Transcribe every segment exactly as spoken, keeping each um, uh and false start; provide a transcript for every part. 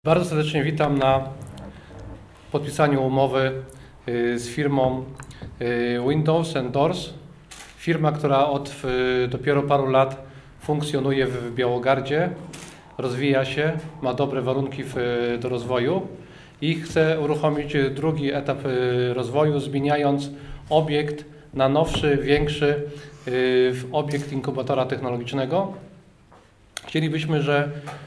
Bardzo serdecznie witam na podpisaniu umowy z firmą Windows and Doors. Firma, która od dopiero paru lat funkcjonuje w Białogardzie, rozwija się, ma dobre warunki do rozwoju i chce uruchomić drugi etap rozwoju, zmieniając obiekt na nowszy, większy obiekt inkubatora technologicznego. Chcielibyśmy, że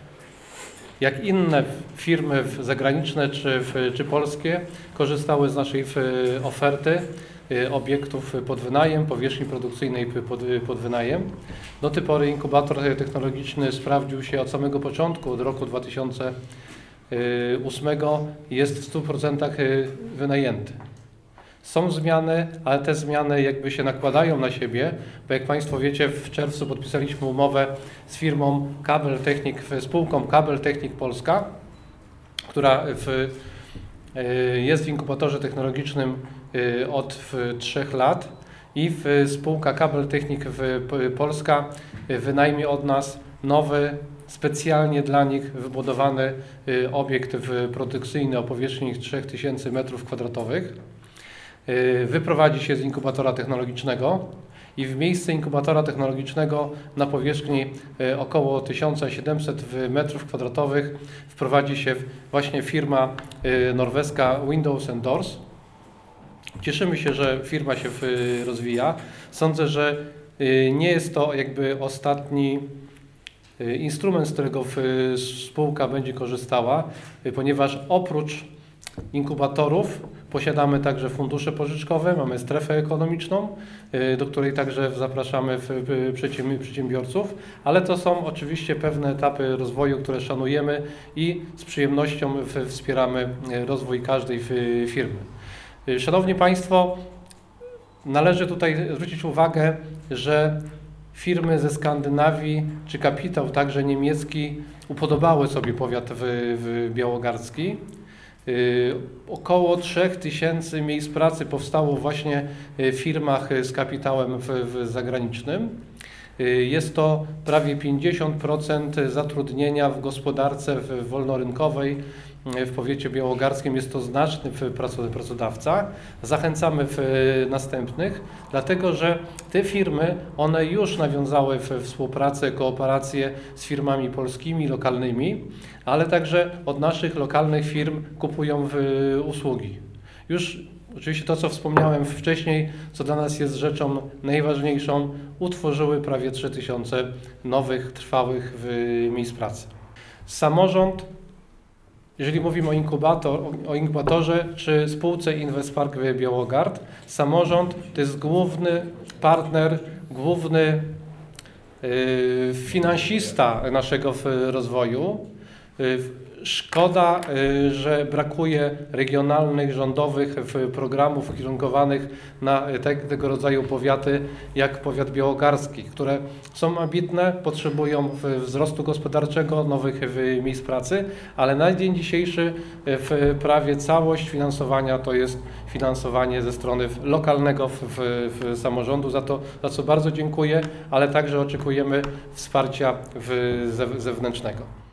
jak inne firmy zagraniczne czy, czy polskie korzystały z naszej oferty obiektów pod wynajem, powierzchni produkcyjnej pod, pod wynajem. Do tej pory inkubator technologiczny sprawdził się od samego początku, od roku dwa tysiące ósmego jest w stu procentach wynajęty. Są zmiany, ale te zmiany jakby się nakładają na siebie, bo jak Państwo wiecie, w czerwcu podpisaliśmy umowę z firmą Kabel Technik, spółką Kabel Technik Polska, która w, jest w inkubatorze technologicznym od trzech lat i spółka Kabel Technik Polska wynajmie od nas nowy, specjalnie dla nich wybudowany obiekt produkcyjny o powierzchni trzy tysiące metrów kwadratowych. Wyprowadzi się z inkubatora technologicznego i w miejsce inkubatora technologicznego na powierzchni około tysiąc siedemset metrów kwadratowych wprowadzi się właśnie firma norweska Windows and Doors. Cieszymy się, że firma się rozwija. Sądzę, że nie jest to jakby ostatni instrument, z którego spółka będzie korzystała, ponieważ oprócz inkubatorów posiadamy także fundusze pożyczkowe, mamy strefę ekonomiczną, do której także zapraszamy przedsiębiorców, ale to są oczywiście pewne etapy rozwoju, które szanujemy i z przyjemnością wspieramy rozwój każdej firmy. Szanowni Państwo, należy tutaj zwrócić uwagę, że firmy ze Skandynawii czy kapitał także niemiecki upodobały sobie powiat białogardzki. Yy, około trzech tysięcy miejsc pracy powstało właśnie w firmach z kapitałem w, w zagranicznym. Yy, jest to prawie pięćdziesiąt procent zatrudnienia w gospodarce w, wolnorynkowej. W powiecie białogardzkim jest to znaczny pracodawca. Zachęcamy w następnych, dlatego że te firmy, one już nawiązały współpracę, kooperację z firmami polskimi, lokalnymi, ale także od naszych lokalnych firm kupują usługi. Już oczywiście to, co wspomniałem wcześniej, co dla nas jest rzeczą najważniejszą, utworzyły prawie trzy tysiące nowych, trwałych miejsc pracy. Samorząd, jeżeli mówimy o, inkubator, o inkubatorze czy spółce Investpark Białogard, samorząd to jest główny partner, główny y, finansista naszego rozwoju. Y, Szkoda, że brakuje regionalnych, rządowych programów ukierunkowanych na te, tego rodzaju powiaty jak powiat białogardzki, które są ambitne, potrzebują wzrostu gospodarczego, nowych miejsc pracy, ale na dzień dzisiejszy w prawie całość finansowania to jest finansowanie ze strony lokalnego w, w samorządu, za to, za co bardzo dziękuję, ale także oczekujemy wsparcia w, zewnętrznego.